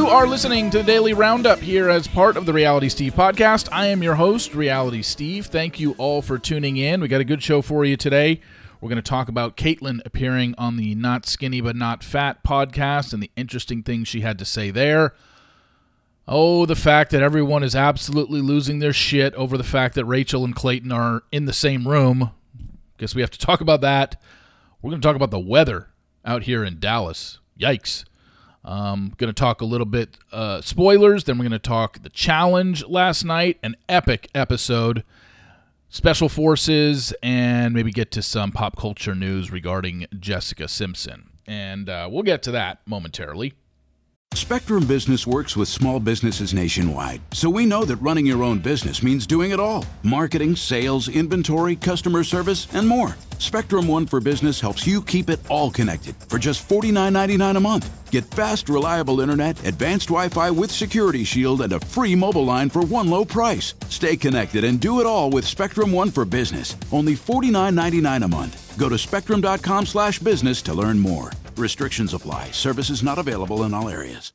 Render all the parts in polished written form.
are listening to the Daily Roundup here as part of the Reality Steve podcast. I am your host, Reality Steve. Thank you all for tuning in. We got a good show for you today. We're going to talk about Caitlyn appearing on the Not Skinny But Not Fat podcast and the interesting things she had to say there. Oh, the fact that everyone is absolutely losing their shit over the fact that Rachel and Clayton are in the same room. Guess we have to talk about that. We're going to talk about the weather out here in Dallas. Yikes. Going to talk a little bit spoilers, then we're going to talk the challenge last night, an epic episode, special forces, and maybe get to some pop culture news regarding Jessica Simpson. And we'll get to that momentarily. Spectrum Business works with small businesses nationwide, so we know that running your own business means doing it all. Marketing, sales, inventory, customer service, and more. Spectrum One for Business helps you keep it all connected for just $49.99 a month. Get fast, reliable internet, advanced Wi-Fi with Security Shield, and a free mobile line for one low price. Stay connected and do it all with Spectrum One for Business. Only $49.99 a month. Go to spectrum.com/business to learn more. Restrictions apply. Services not available in all areas.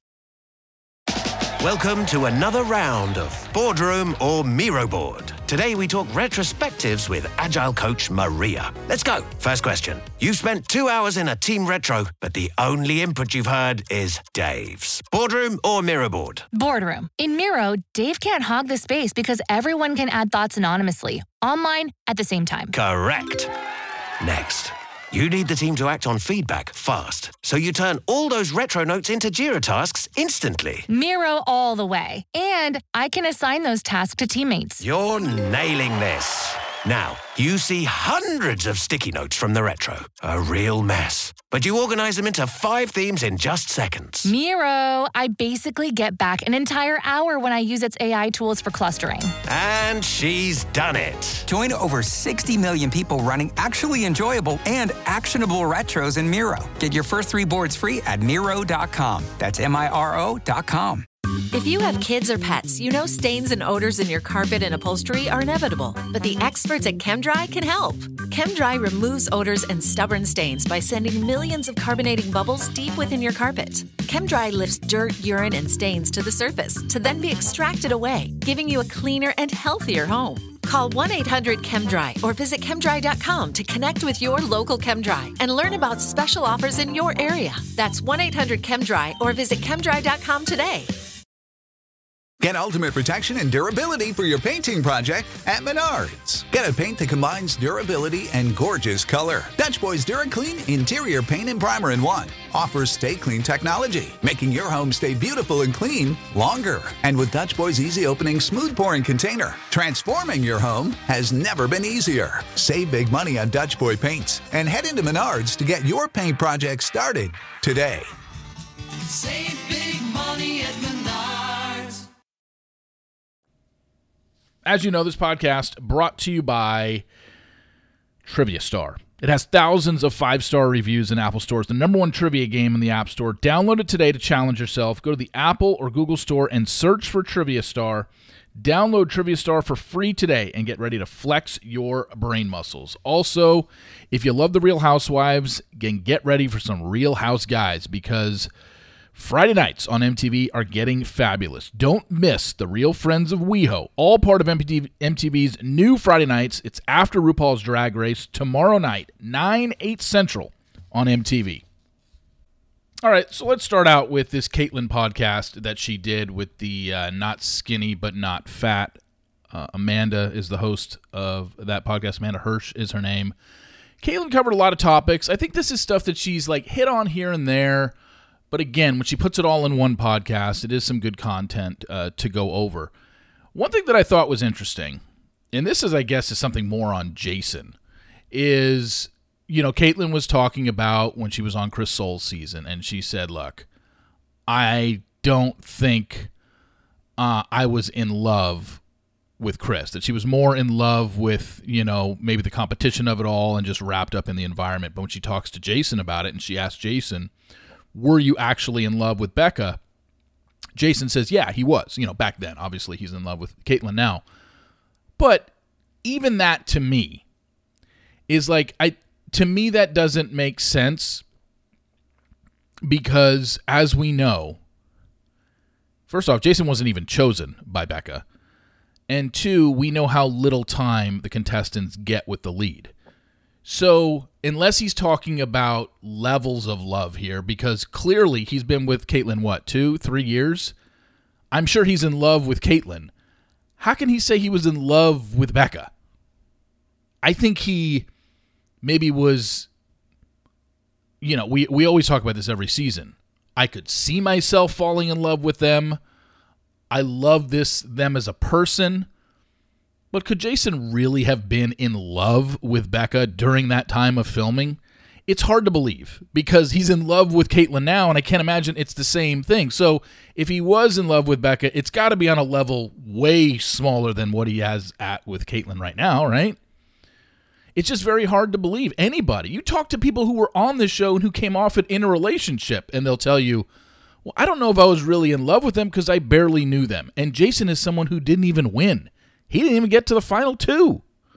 Welcome to another round of Boardroom or Miro Board. Today we talk retrospectives with Agile coach Maria. Let's go. First question. You've spent 2 hours in a team retro, but the only input you've heard is Dave's. Boardroom or Miro Board? Boardroom. In Miro, Dave can't hog the space because everyone can add thoughts anonymously, online, at the same time. Correct. Next. You need the team to act on feedback fast, so you turn all those retro notes into Jira tasks instantly. Miro all the way. And I can assign those tasks to teammates. You're nailing this. Now, you see hundreds of sticky notes from the retro. A real mess. But you organize them into 5 themes in just seconds. Miro, I basically get back an entire hour when I use its AI tools for clustering. And she's done it. Join over 60 million people running actually enjoyable and actionable retros in Miro. Get your first 3 boards free at Miro.com. That's Miro.com. If you have kids or pets, you know stains and odors in your carpet and upholstery are inevitable. But the experts at ChemDry can help. ChemDry removes odors and stubborn stains by sending millions of carbonating bubbles deep within your carpet. ChemDry lifts dirt, urine, and stains to the surface to then be extracted away, giving you a cleaner and healthier home. Call 1-800-ChemDry or visit ChemDry.com to connect with your local ChemDry and learn about special offers in your area. That's 1-800-ChemDry or visit ChemDry.com today. Get ultimate protection and durability for your painting project at Menards. Get a paint that combines durability and gorgeous color. Dutch Boys DuraClean Interior Paint and Primer in One offers Stay Clean technology, making your home stay beautiful and clean longer. And with Dutch Boys Easy Opening Smooth Pouring Container, transforming your home has never been easier. Save big money on Dutch Boy paints and head into Menards to get your paint project started today. Save big money at Menards. As you know, this podcast brought to you by Trivia Star. It has thousands of 5-star reviews in Apple stores, the number one trivia game in the App Store. Download it today to challenge yourself. Go to the Apple or Google Store and search for Trivia Star. Download Trivia Star for free today and get ready to flex your brain muscles. Also, if you love The Real Housewives, again, get ready for some Real House guys because Friday nights on MTV are getting fabulous. Don't miss The Real Friends of WeHo, all part of MTV's new Friday nights. It's after RuPaul's Drag Race tomorrow night, 9/8 Central on MTV. All right, so let's start out with this Caitlyn podcast that she did with the Not Skinny But Not Fat. Amanda is the host of that podcast. Amanda Hirsch is her name. Caitlyn covered a lot of topics. I think this is stuff that she's like hit on here and there. But again, when she puts it all in one podcast, it is some good content to go over. One thing that I thought was interesting, and this is, I guess, is something more on Jason, is, you know, Caitlyn was talking about when she was on Chris Soules' season, and she said, look, I don't think I was in love with Chris, that she was more in love with, you know, maybe the competition of it all and just wrapped up in the environment. But when she talks to Jason about it and she asks Jason, were you actually in love with Becca? Jason says, yeah, he was. You know, back then, obviously, he's in love with Caitlyn now. But even that, to me, is like, to me, that doesn't make sense because, as we know, first off, Jason wasn't even chosen by Becca. And 2, we know how little time the contestants get with the lead. So unless he's talking about levels of love here, because clearly he's been with Kaitlyn, 2-3 years? I'm sure he's in love with Kaitlyn. How can he say he was in love with Becca? I think he maybe was, we always talk about this every season. I could see myself falling in love with them. I love them as a person. But could Jason really have been in love with Becca during that time of filming? It's hard to believe because he's in love with Kaitlyn now, and I can't imagine it's the same thing. So if he was in love with Becca, it's got to be on a level way smaller than what he has with Kaitlyn right now, right? It's just very hard to believe. Anybody. You talk to people who were on this show and who came off it in a relationship, and they'll tell you, well, I don't know if I was really in love with them because I barely knew them. And Jason is someone who didn't even win. He didn't even get to the final 2.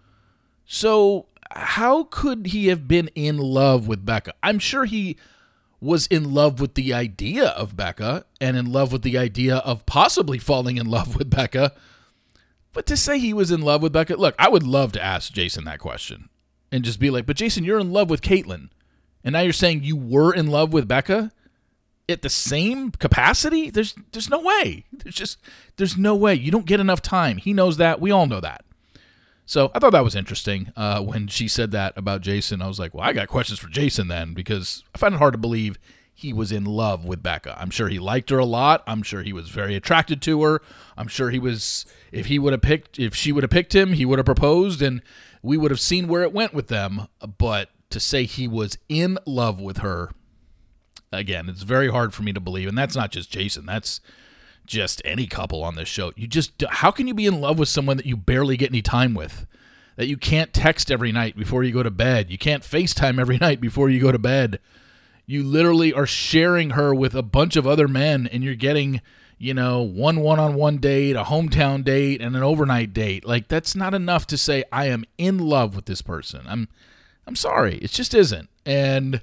So how could he have been in love with Becca? I'm sure he was in love with the idea of Becca and in love with the idea of possibly falling in love with Becca. But to say he was in love with Becca, look, I would love to ask Jason that question and just be like, but Jason, you're in love with Kaitlyn. And now you're saying you were in love with Becca at the same capacity? There's no way. There's no way. You don't get enough time. He knows that. We all know that. So I thought that was interesting when she said that about Jason. I was like, well, I got questions for Jason then, because I find it hard to believe he was in love with Becca. I'm sure he liked her a lot. I'm sure he was very attracted to her. I'm sure he was, if she would have picked him, he would have proposed, and we would have seen where it went with them. But to say he was in love with her, again, it's very hard for me to believe. And that's not just Jason. That's just any couple on this show. How can you be in love with someone that you barely get any time with? That you can't text every night before you go to bed. You can't FaceTime every night before you go to bed. You literally are sharing her with a bunch of other men, and you're getting, one one-on-one date, a hometown date, and an overnight date. Like, that's not enough to say I am in love with this person. I'm sorry. It just isn't. And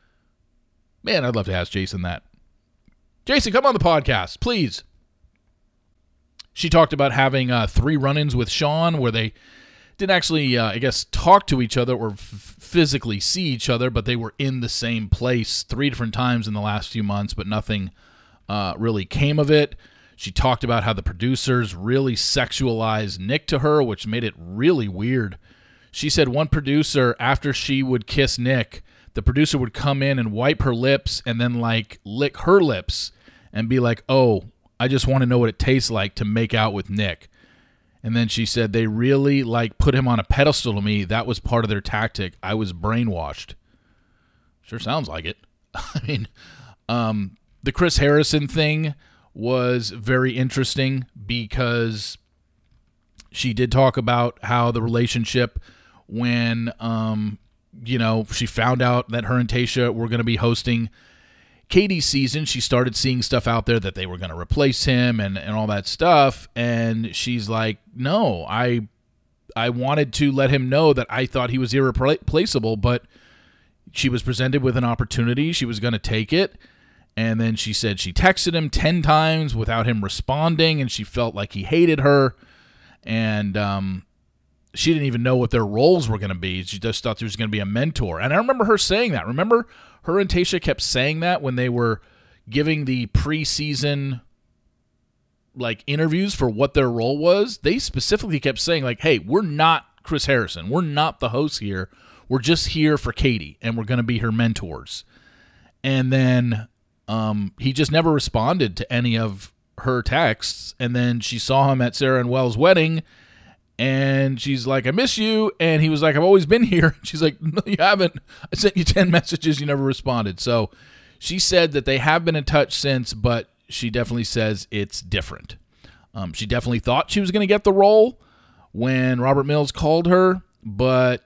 man, I'd love to ask Jason that. Jason, come on the podcast, please. She talked about having 3 run-ins with Sean where they didn't actually, talk to each other or physically see each other, but they were in the same place 3 different times in the last few months, but nothing really came of it. She talked about how the producers really sexualized Nick to her, which made it really weird. She said one producer, after she would kiss Nick, the producer would come in and wipe her lips and then, lick her lips and be like, oh, I just want to know what it tastes like to make out with Nick. And then she said they really, put him on a pedestal to me. That was part of their tactic. I was brainwashed. Sure sounds like it. I mean, the Chris Harrison thing was very interesting because she did talk about how the relationship when, she found out that her and Tayshia were going to be hosting Katie's season. She started seeing stuff out there that they were going to replace him and all that stuff. And she's like, no, I wanted to let him know that I thought he was irreplaceable, but she was presented with an opportunity. She was going to take it. And then she said she texted him 10 times without him responding, and she felt like he hated her. And she didn't even know what their roles were going to be. She just thought there was going to be a mentor. And I remember her saying that. Remember, her and Tayshia kept saying that when they were giving the preseason interviews for what their role was. They specifically kept saying, hey, we're not Chris Harrison. We're not the hosts here. We're just here for Katie, and we're going to be her mentors. And then he just never responded to any of her texts. And then she saw him at Sarah and Wells' wedding, and she's like, I miss you. And he was like, I've always been here. She's like, no, you haven't. I sent you 10 messages. You never responded. So she said that they have been in touch since, but she definitely says it's different. She definitely thought she was going to get the role when Robert Mills called her, but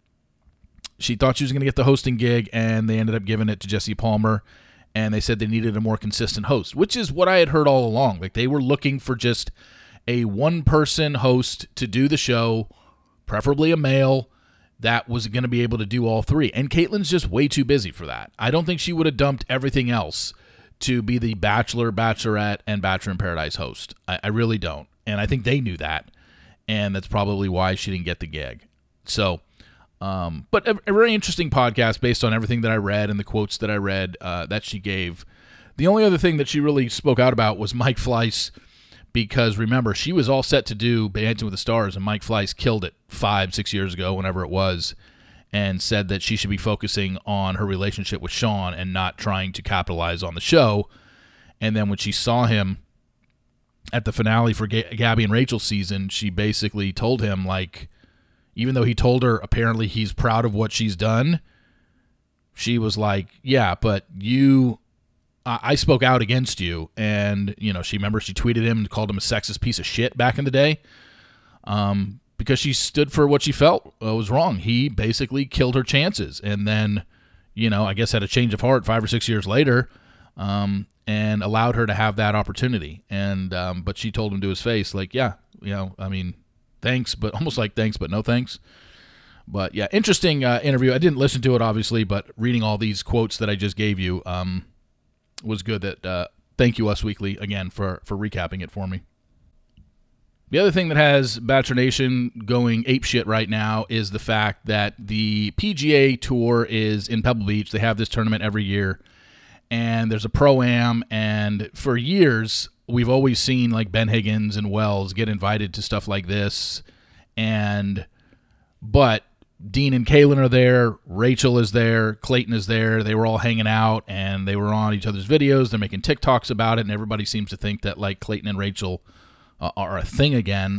she thought she was going to get the hosting gig, and they ended up giving it to Jesse Palmer. And they said they needed a more consistent host, which is what I had heard all along. They were looking for just a one-person host to do the show, preferably a male, that was going to be able to do all 3. And Kaitlyn's just way too busy for that. I don't think she would have dumped everything else to be the Bachelor, Bachelorette, and Bachelor in Paradise host. I really don't. And I think they knew that. And that's probably why she didn't get the gig. So, but a very interesting podcast based on everything that I read and the quotes that I read that she gave. The only other thing that she really spoke out about was Mike Fleiss, because remember, she was all set to do Dancing with the Stars, and Mike Fleiss killed it 5-6 years ago, whenever it was, and said that she should be focusing on her relationship with Sean and not trying to capitalize on the show. And then when she saw him at the finale for Gabby and Rachel's season, she basically told him, like, even though he told her apparently he's proud of what she's done, she was like, yeah, but I spoke out against you. And, she tweeted him and called him a sexist piece of shit back in the day, because she stood for what she felt was wrong. He basically killed her chances. And then, I guess had a change of heart 5 or 6 years later, and allowed her to have that opportunity. And but she told him to his face, like, yeah, thanks, but almost like thanks, but no thanks. But yeah, interesting interview. I didn't listen to it, obviously, but reading all these quotes that I just gave you was good. That thank you, Us Weekly, again, for recapping it for me. The other thing that has Bachelor Nation going apeshit right now is the fact that the PGA Tour is in Pebble Beach. They have this tournament every year, and there's a Pro-Am, and for years we've always seen like Ben Higgins and Wells get invited to stuff like this, but Dean and Kaylin are there, Rachel is there, Clayton is there. They were all hanging out, and they were on each other's videos. They're making TikToks about it, and everybody seems to think that like Clayton and Rachel are a thing again.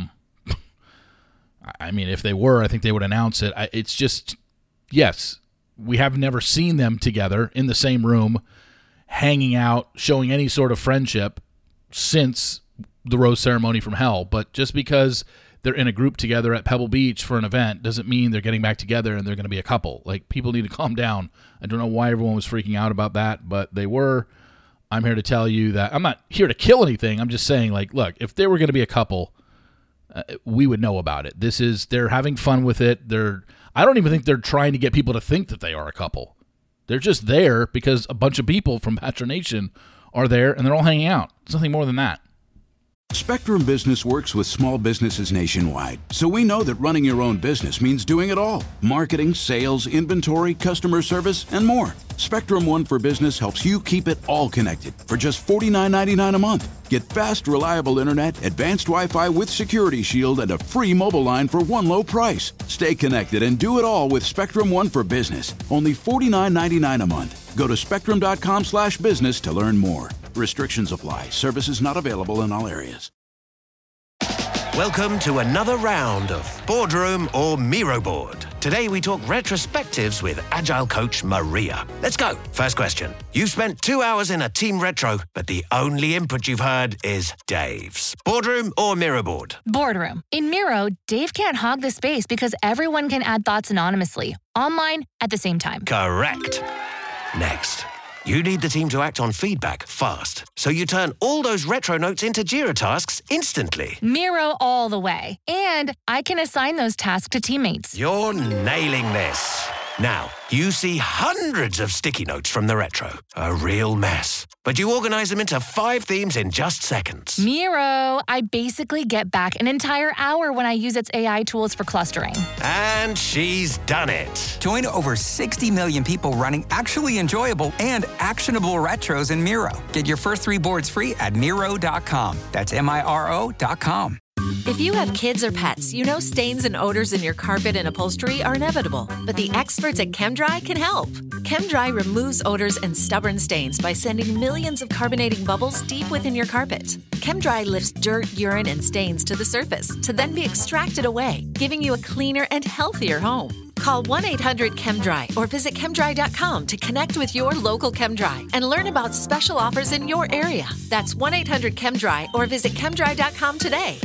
If they were, I think they would announce it. It's just, yes, we have never seen them together in the same room, hanging out, showing any sort of friendship since the rose ceremony from hell. But just because they're in a group together at Pebble Beach for an event doesn't mean they're getting back together and they're going to be a couple. Like, people need to calm down. I don't know why everyone was freaking out about that, but they were. I'm here to tell you that I'm not here to kill anything. I'm just saying, like, look, if they were going to be a couple, we would know about it. They're having fun with it. I don't even think they're trying to get people to think that they are a couple. They're just there because a bunch of people from Bachelor Nation are there, and they're all hanging out. It's nothing more than that. Spectrum Business works with small businesses nationwide, so we know that running your own business means doing it all. Marketing, sales, inventory, customer service, and more. Spectrum One for Business helps you keep it all connected for just $49.99 a month. Get fast, reliable internet, advanced Wi-Fi with Security Shield, and a free mobile line for one low price. Stay connected and do it all with Spectrum One for Business. Only $49.99 a month. Go to spectrum.com/business to learn more. Restrictions apply. Services not available in all areas. Welcome to another round of Boardroom or Miro Board. Today we talk retrospectives with Agile coach Maria. Let's go. First question. You've spent 2 hours in a team retro, but the only input you've heard is Dave's. Boardroom or Miro Board? Boardroom. In Miro, Dave can't hog the space because everyone can add thoughts anonymously, online, at the same time. Correct. Next. You need the team to act on feedback fast, so you turn all those retro notes into Jira tasks instantly. Miro all the way. And I can assign those tasks to teammates. You're nailing this. Now, you see hundreds of sticky notes from the retro. A real mess. But you organize them into 5 themes in just seconds. Miro, I basically get back an entire hour when I use its AI tools for clustering. And she's done it. Join over 60 million people running actually enjoyable and actionable retros in Miro. Get your first 3 boards free at Miro.com. That's Miro.com. If you have kids or pets, you know stains and odors in your carpet and upholstery are inevitable. But the experts at ChemDry can help. ChemDry removes odors and stubborn stains by sending millions of carbonating bubbles deep within your carpet. ChemDry lifts dirt, urine, and stains to the surface to then be extracted away, giving you a cleaner and healthier home. Call 1-800-ChemDry or visit ChemDry.com to connect with your local ChemDry and learn about special offers in your area. That's 1-800-ChemDry or visit ChemDry.com today.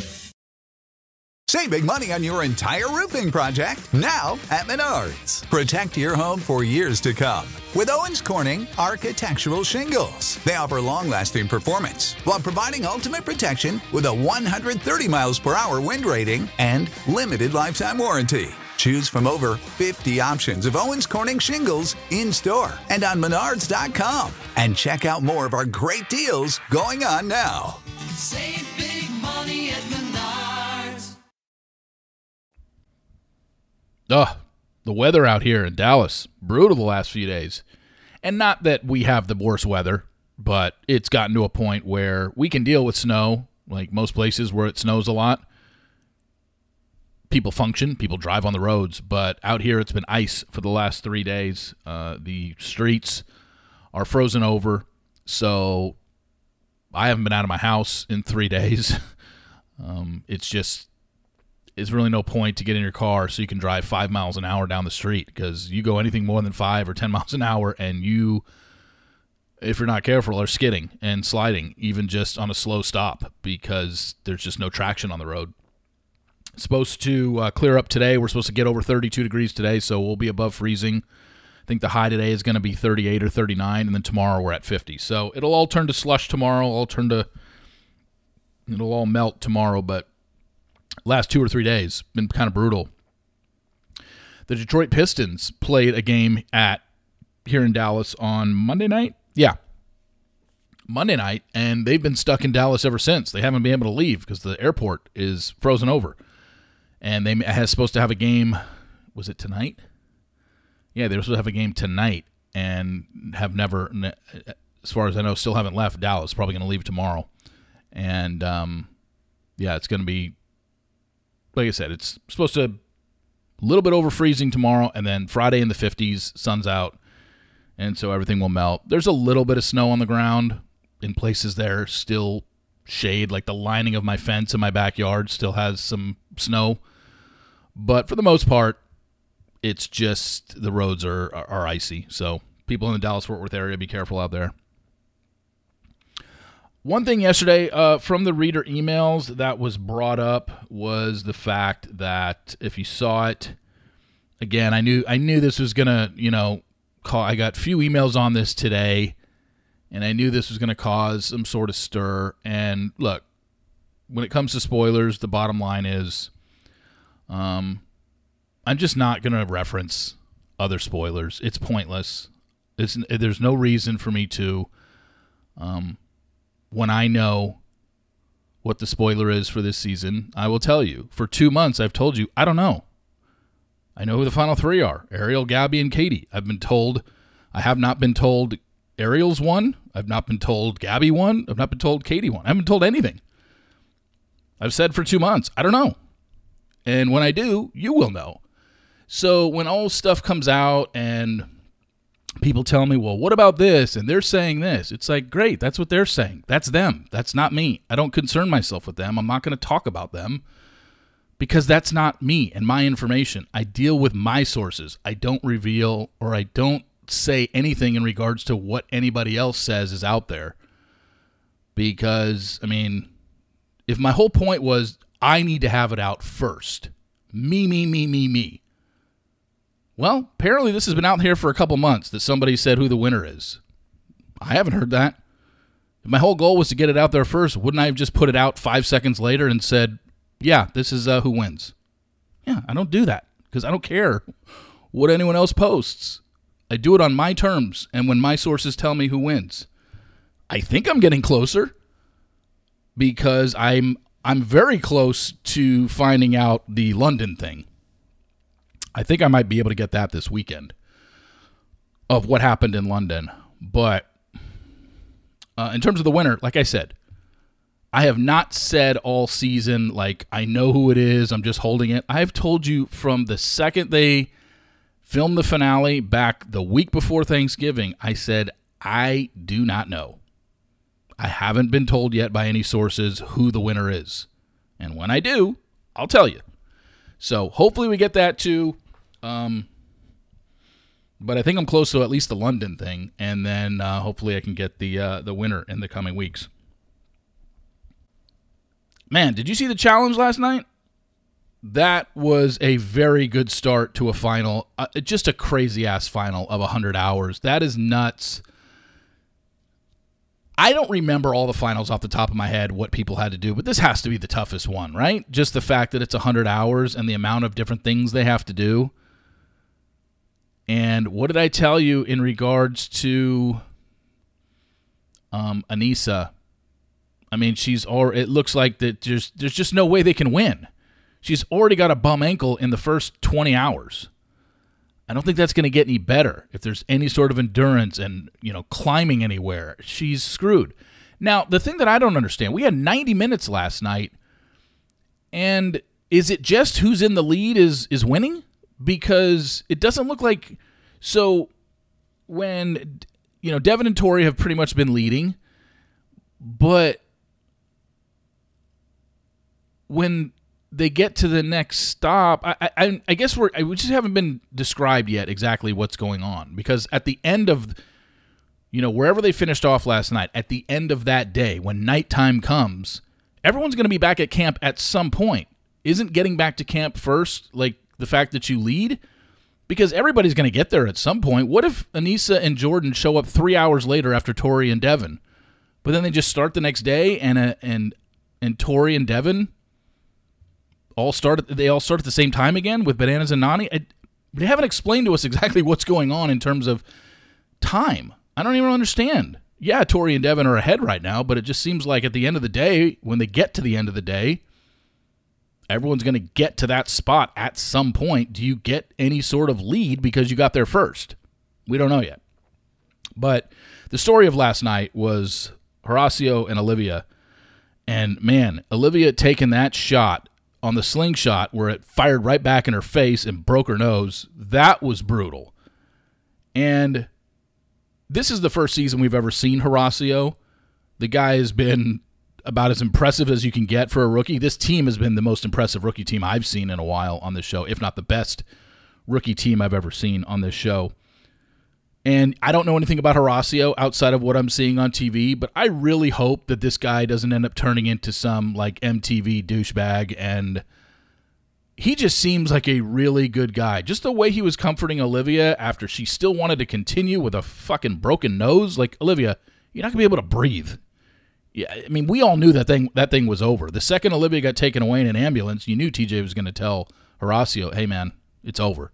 Save big money on your entire roofing project now at Menards. Protect your home for years to come with Owens Corning Architectural Shingles. They offer long-lasting performance while providing ultimate protection with a 130 miles per hour wind rating and limited lifetime warranty. Choose from over 50 options of Owens Corning shingles in-store and on Menards.com. And check out more of our great deals going on now. Save big money at Menards. The weather out here in Dallas, brutal the last few days. And not that we have the worst weather, but it's gotten to a point where we can deal with snow, like most places where it snows a lot. People function, people drive on the roads, but out here it's been ice for the last 3 days. The streets are frozen over, so I haven't been out of my house in 3 days. It's really no point to get in your car so you can drive 5 miles an hour down the street, because you go anything more than 5 or 10 miles an hour and you, if you're not careful, are skidding and sliding even just on a slow stop because there's just no traction on the road. It's supposed to clear up today. We're supposed to get over 32 degrees today, so we'll be above freezing. I think the high today is going to be 38 or 39, and then tomorrow we're at 50. So it'll all turn to slush tomorrow. It'll all melt tomorrow, but last 2 or 3 days been kind of brutal. The Detroit Pistons played a game here in Dallas on Monday night. Yeah, Monday night, and they've been stuck in Dallas ever since. They haven't been able to leave because the airport is frozen over. And they are supposed to have a game, was it tonight? Yeah, they were supposed to have a game tonight and have never, as far as I know, still haven't left Dallas. Probably going to leave tomorrow. And, it's going to be, like I said, it's supposed to a little bit over freezing tomorrow, and then Friday in the 50s, sun's out, and so everything will melt. There's a little bit of snow on the ground in places there, still shade, like the lining of my fence in my backyard still has some snow. But for the most part, it's just the roads are icy. So people in the Dallas-Fort Worth area, be careful out there. One thing yesterday from the reader emails that was brought up was the fact that if you saw it, again, I knew this was going to, I got a few emails on this today, and I knew this was going to cause some sort of stir. And look, when it comes to spoilers, the bottom line is I'm just not going to reference other spoilers. It's pointless. There's no reason for me to, when I know what the spoiler is for this season, I will tell you. For 2 months, I've told you, I don't know. I know who the final 3 are, Ariel, Gabby, and Katie. I have not been told Ariel's won. I've not been told Gabby won. I've not been told Katie won. I haven't been told anything. I've said for 2 months, I don't know. And when I do, you will know. So when all stuff comes out and people tell me, well, what about this? And they're saying this. It's like, great, that's what they're saying. That's them. That's not me. I don't concern myself with them. I'm not going to talk about them because that's not me and my information. I deal with my sources. I don't reveal or I don't say anything in regards to what anybody else says is out there. Because, if my whole point was I need to have it out first, me. Well, apparently this has been out here for a couple months that somebody said who the winner is. I haven't heard that. If my whole goal was to get it out there first, wouldn't I have just put it out 5 seconds later and said, yeah, this is who wins? Yeah, I don't do that because I don't care what anyone else posts. I do it on my terms and when my sources tell me who wins. I think I'm getting closer because I'm very close to finding out the London thing. I think I might be able to get that this weekend of what happened in London. But in terms of the winner, like I said, I have not said all season, like, I know who it is, I'm just holding it. I've told you from the second they filmed the finale back the week before Thanksgiving, I said, I do not know. I haven't been told yet by any sources who the winner is. And when I do, I'll tell you. So hopefully we get that too. But I think I'm close to at least the London thing. And then hopefully I can get the winner in the coming weeks. Man, did you see the challenge last night? That was a very good start to a final. Just a crazy-ass final of 100 hours. That is nuts. I I don't remember all the finals off the top of my head, what people had to do, but this has to be the toughest one, right? Just the fact that it's 100 hours and the amount of different things they have to do. And what did I tell you in regards to Anisha? I mean, it looks like that there's just no way they can win. She's already got a bum ankle in the first 20 hours. I don't think that's going to get any better. If there's any sort of endurance and, climbing anywhere, she's screwed. Now, the thing that I don't understand, we had 90 minutes last night, and is it just who's in the lead is winning? Because it doesn't look like... So, when, Devin and Tori have pretty much been leading, but when they get to the next stop, I guess we just haven't been described yet exactly what's going on. Because at the end of, wherever they finished off last night, at the end of that day, when nighttime comes, everyone's going to be back at camp at some point. Isn't getting back to camp first, like the fact that you lead? Because everybody's going to get there at some point. What if Anisha and Jordan show up 3 hours later after Tori and Devin, but then they just start the next day and Tori and Devin all start at the same time again with Bananas and Nani? They haven't explained to us exactly what's going on in terms of time. I don't even understand. Yeah, Tori and Devin are ahead right now, but it just seems like at the end of the day, when they get to the end of the day, everyone's going to get to that spot at some point. Do you get any sort of lead because you got there first? We don't know yet. But the story of last night was Horacio and Olivia. And, man, Olivia taking that shot on the slingshot where it fired right back in her face and broke her nose, that was brutal. And this is the first season we've ever seen Horacio. The guy has been about as impressive as you can get for a rookie. This team has been the most impressive rookie team I've seen in a while on this show, if not the best rookie team I've ever seen on this show. And I don't know anything about Horacio outside of what I'm seeing on TV, but I really hope that this guy doesn't end up turning into some like MTV douchebag. And he just seems like a really good guy. Just the way he was comforting Olivia after she still wanted to continue with a fucking broken nose. Like, Olivia, you're not going to be able to breathe. Yeah, I mean, we all knew that thing was over. The second Olivia got taken away in an ambulance, you knew TJ was going to tell Horacio, hey, man, it's over.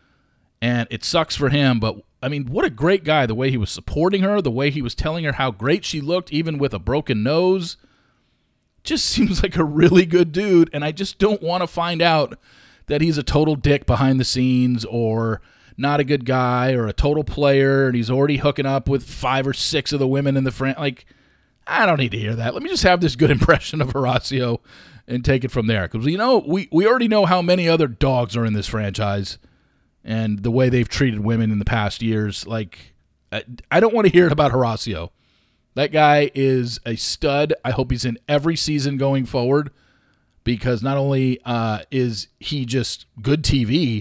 And it sucks for him, but, I mean, what a great guy, the way he was supporting her, the way he was telling her how great she looked, even with a broken nose. Just seems like a really good dude, and I just don't want to find out that he's a total dick behind the scenes or not a good guy or a total player, and he's already hooking up with 5 or 6 of the women in the front. Like, I don't need to hear that. Let me just have this good impression of Horacio and take it from there. Because, we already know how many other dogs are in this franchise and the way they've treated women in the past years. Like, I don't want to hear it about Horacio. That guy is a stud. I hope he's in every season going forward because not only is he just good TV,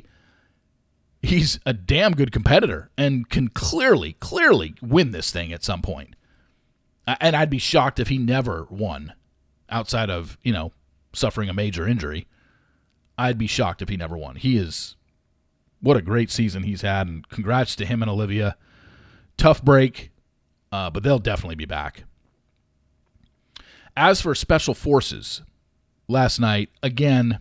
he's a damn good competitor and can clearly win this thing at some point. And I'd be shocked if he never won outside of, suffering a major injury. I'd be shocked if he never won. What a great season he's had, and congrats to him and Olivia. Tough break, but they'll definitely be back. As for Special Forces, last night, again,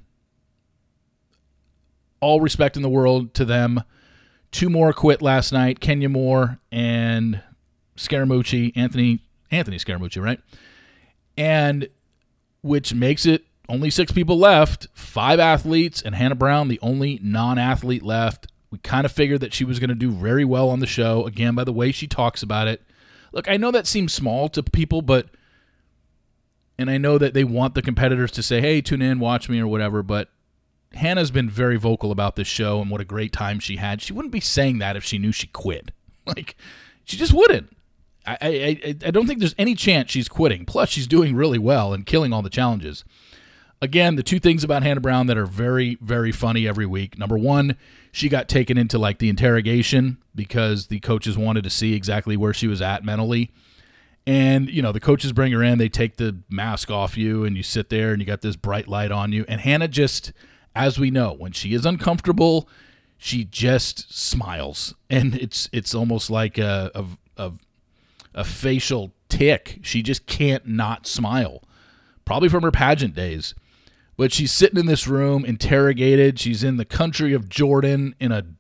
all respect in the world to them. 2 more quit last night, Kenya Moore and Scaramucci, Anthony Scaramucci, right? And which makes it only 6 people left, 5 athletes, and Hannah Brown, the only non-athlete left. We kind of figured that she was going to do very well on the show, again, by the way she talks about it. Look, I know that seems small to people, and I know that they want the competitors to say, hey, tune in, watch me, or whatever, but Hannah's been very vocal about this show and what a great time she had. She wouldn't be saying that if she knew she quit. Like, she just wouldn't. I don't think there's any chance she's quitting. Plus, she's doing really well and killing all the challenges. Again, the 2 things about Hannah Brown that are very, very funny every week. Number 1, she got taken into like the interrogation because the coaches wanted to see exactly where she was at mentally. And, the coaches bring her in, they take the mask off you, and you sit there and you got this bright light on you. And Hannah just, as we know, when she is uncomfortable, she just smiles. And it's almost like a facial tick. She just can't not smile, probably from her pageant days. But she's sitting in this room, interrogated. She's in the country of Jordan in a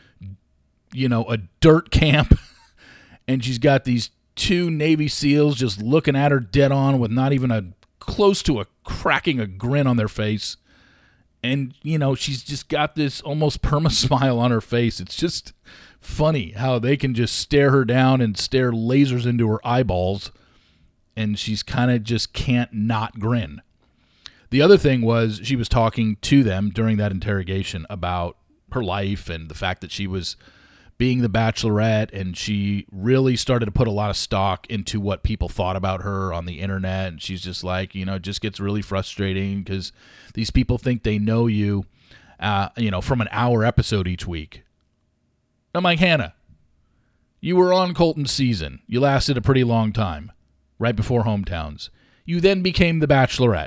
dirt camp, and she's got these 2 Navy SEALs just looking at her dead on with not even close to cracking a grin on their face. And, she's just got this almost perma-smile on her face. It's just funny how they can just stare her down and stare lasers into her eyeballs, and she's kind of just can't not grin. The other thing was she was talking to them during that interrogation about her life and the fact that she was being the Bachelorette, and she really started to put a lot of stock into what people thought about her on the internet. And she's just like, it just gets really frustrating because these people think they know you, from an hour episode each week. I'm like, Hannah, you were on Colton's season. You lasted a pretty long time, right before Hometowns. You then became the Bachelorette.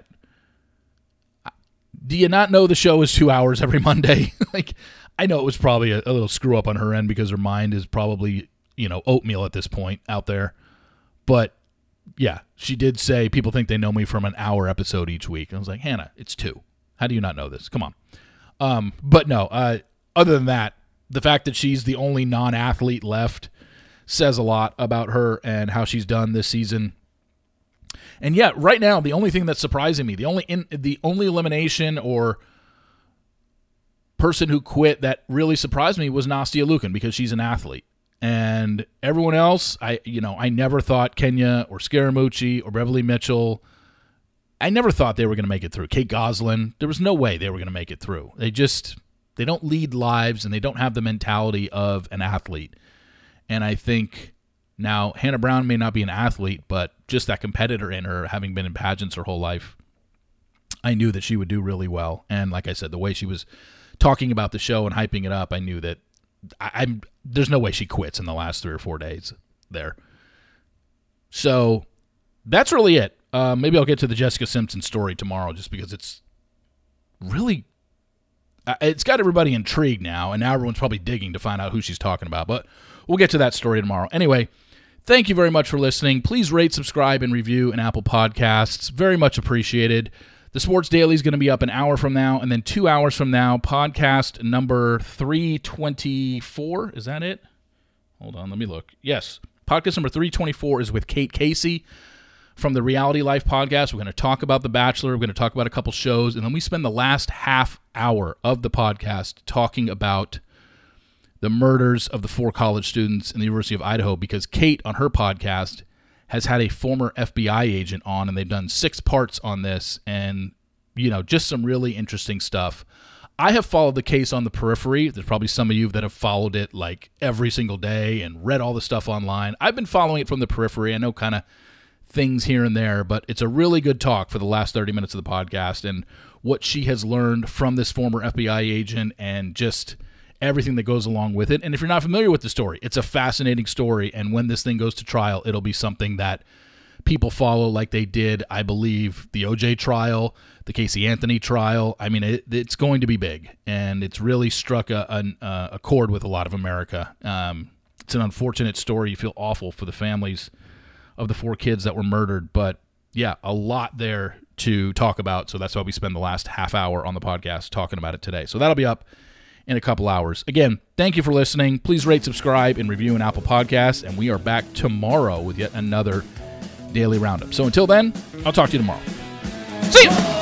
Do you not know the show is 2 hours every Monday? I know it was probably a little screw up on her end because her mind is probably, oatmeal at this point out there. But, yeah, she did say people think they know me from an hour episode each week. And I was like, Hannah, it's 2. How do you not know this? Come on. But no, other than that, the fact that she's the only non-athlete left says a lot about her and how she's done this season. And yeah, right now, the only thing that's surprising me, the only elimination or person who quit that really surprised me was Nastia Liukin because she's an athlete. And everyone else, I never thought Kenya or Scaramucci or Beverly Mitchell, I never thought they were going to make it through. Kate Goslin, there was no way they were going to make it through. They don't lead lives and they don't have the mentality of an athlete. And I think now Hannah Brown may not be an athlete, but just that competitor in her, having been in pageants her whole life, I knew that she would do really well. And like I said, the way she was talking about the show and hyping it up, I knew that there's no way she quits in the last 3 or 4 days there. So that's really it. Maybe I'll get to the Jessica Simpson story tomorrow just because it's really, it's got everybody intrigued now, and now everyone's probably digging to find out who she's talking about. But we'll get to that story tomorrow. Anyway, thank you very much for listening. Please rate, subscribe, and review in Apple Podcasts. Very much appreciated. The Sports Daily is going to be up an hour from now, and then 2 hours from now, podcast number 324. Is that it? Hold on, let me look. Yes, podcast number 324 is with Kate Casey from the Reality Life podcast. We're going to talk about The Bachelor. We're going to talk about a couple shows, and then we spend the last half hour of the podcast talking about the murders of the 4 college students in the University of Idaho, because Kate, on her podcast, has had a former FBI agent on, and they've done 6 parts on this, and, just some really interesting stuff. I have followed the case on the periphery. There's probably some of you that have followed it like every single day and read all the stuff online. I've been following it from the periphery. I know kind of things here and there, but it's a really good talk for the last 30 minutes of the podcast and what she has learned from this former FBI agent and just everything that goes along with it. And if you're not familiar with the story, it's a fascinating story. And when this thing goes to trial, it'll be something that people follow like they did, I believe, the OJ trial, the Casey Anthony trial. I mean, it's going to be big, and it's really struck a chord with a lot of America. It's an unfortunate story. You feel awful for the families of the 4 kids that were murdered. But, yeah, a lot there to talk about. So that's why we spend the last half hour on the podcast talking about it today. So that'll be up in a couple hours. Again, thank you for listening. Please rate, subscribe, and review an Apple Podcast. And we are back tomorrow with yet another Daily Roundup. So until then, I'll talk to you tomorrow. See ya!